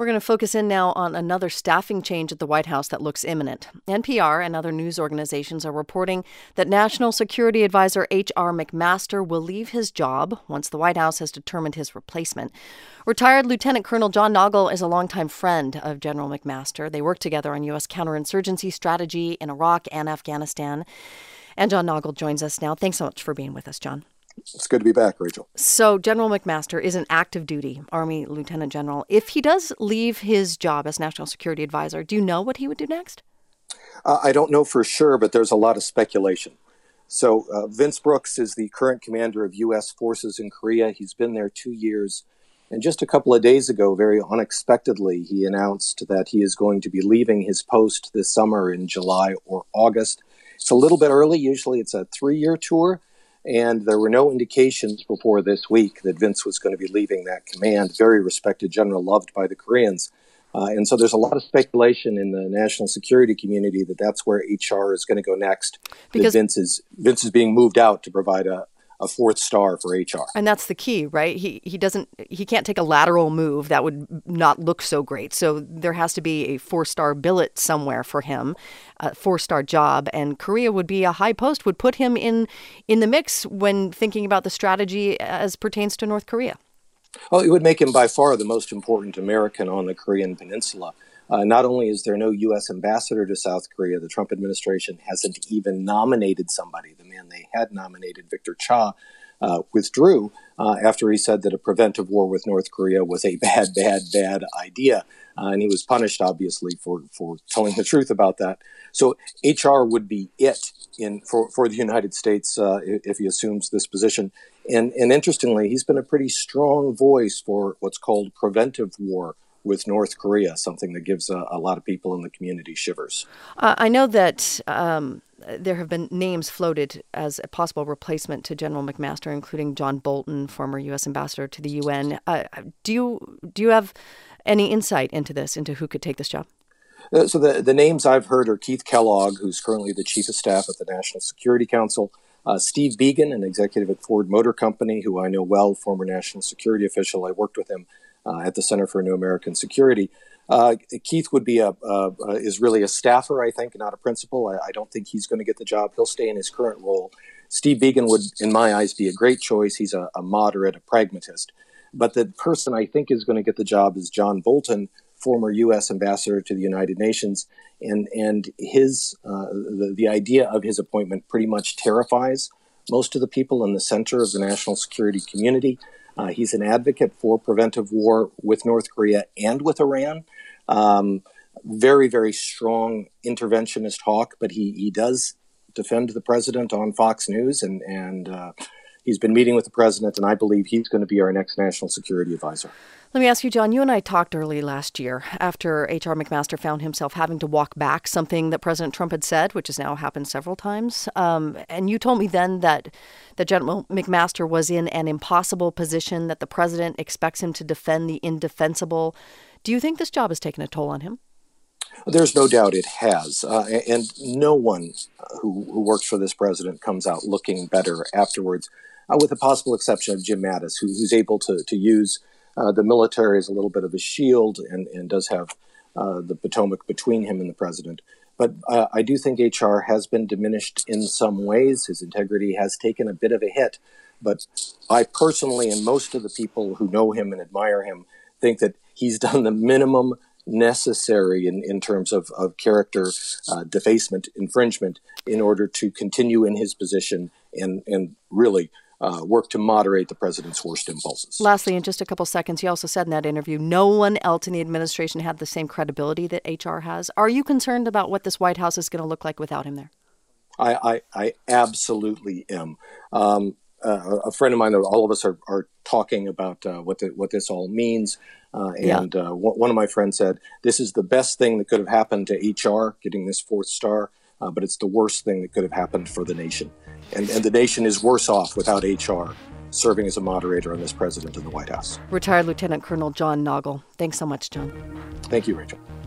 We're going to focus in now on another staffing change at the White House that looks imminent. NPR and other news organizations are reporting that National Security Advisor H.R. McMaster will leave his job once the White House has determined his replacement. Retired Lieutenant Colonel John Nagl is a longtime friend of General McMaster. They worked together on U.S. counterinsurgency strategy in Iraq and Afghanistan. And John Nagl joins us now. Thanks so much for being with us, John. It's good to be back, Rachel. So General McMaster is an active duty Army Lieutenant General. If he does leave his job as National Security Advisor, do you know what he would do next? I don't know for sure, but there's a lot of speculation. So Vince Brooks is the current commander of U.S. forces in Korea. He's been there 2 years. And just a couple of days ago, very unexpectedly, he announced that he is going to be leaving his post this summer in July or August. It's a little bit early. Usually it's a 3-year tour. And there were no indications before this week that Vince was going to be leaving that command. Very respected general, loved by the Koreans. And so there's a lot of speculation in the national security community that that's where HR is going to go next. Because Vince is being moved out to provide a fourth star for HR. And that's the key, right? He can't take a lateral move. That would not look so great. So there has to be a 4-star billet somewhere for him, a 4-star job. And Korea would be a high post, would put him in the mix when thinking about the strategy as pertains to North Korea. Well, it would make him by far the most important American on the Korean Peninsula. Not only is there no U.S. ambassador to South Korea, the Trump administration hasn't even nominated somebody. The man they had nominated, Victor Cha, withdrew after he said that a preventive war with North Korea was a bad idea. And he was punished, obviously, for telling the truth about that. So HR would be it for the United States if he assumes this position. And interestingly, he's been a pretty strong voice for what's called preventive war with North Korea, something that gives a lot of people in the community shivers. I know that there have been names floated as a possible replacement to General McMaster, including John Bolton, former U.S. ambassador to the UN. Do you have any insight into this, into who could take this job? So the names I've heard are Keith Kellogg, who's currently the chief of staff at the National Security Council, Steve Biegun, an executive at Ford Motor Company, who I know well, former national security official. I worked with him at the Center for New American Security. Keith would be is really a staffer, I think, not a principal. I don't think he's going to get the job. He'll stay in his current role. Steve Biegun would, in my eyes, be a great choice. He's a moderate, a pragmatist. But the person I think is going to get the job is John Bolton, former U.S. ambassador to the United Nations. And his the idea of his appointment pretty much terrifies most of the people in the center of the national security community. He's an advocate for preventive war with North Korea and with Iran. Very, very strong interventionist hawk, but he does defend the president on Fox News, and he's been meeting with the president, and I believe he's going to be our next national security advisor. Let me ask you, John, you and I talked early last year after H.R. McMaster found himself having to walk back something that President Trump had said, which has now happened several times. And you told me then that General McMaster was in an impossible position, that the president expects him to defend the indefensible. Do you think this job has taken a toll on him? There's no doubt it has. And no one who works for this president comes out looking better afterwards, with the possible exception of Jim Mattis, who's able to use the military as a little bit of a shield and does have the Potomac between him and the president. But I do think HR has been diminished in some ways. His integrity has taken a bit of a hit. But I personally, and most of the people who know him and admire him, think that he's done the minimum necessary in terms of character defacement, infringement, in order to continue in his position and really work to moderate the president's worst impulses. Lastly, in just a couple seconds, you also said in that interview, no one else in the administration had the same credibility that HR has. Are you concerned about what this White House is going to look like without him there? I absolutely am. A friend of mine, all of us are talking about what this all means. One of my friends said, this is the best thing that could have happened to HR, getting this fourth star, but it's the worst thing that could have happened for the nation. And the nation is worse off without HR serving as a moderator on this president in the White House. Retired Lieutenant Colonel John Nagl. Thanks so much, John. Thank you, Rachel.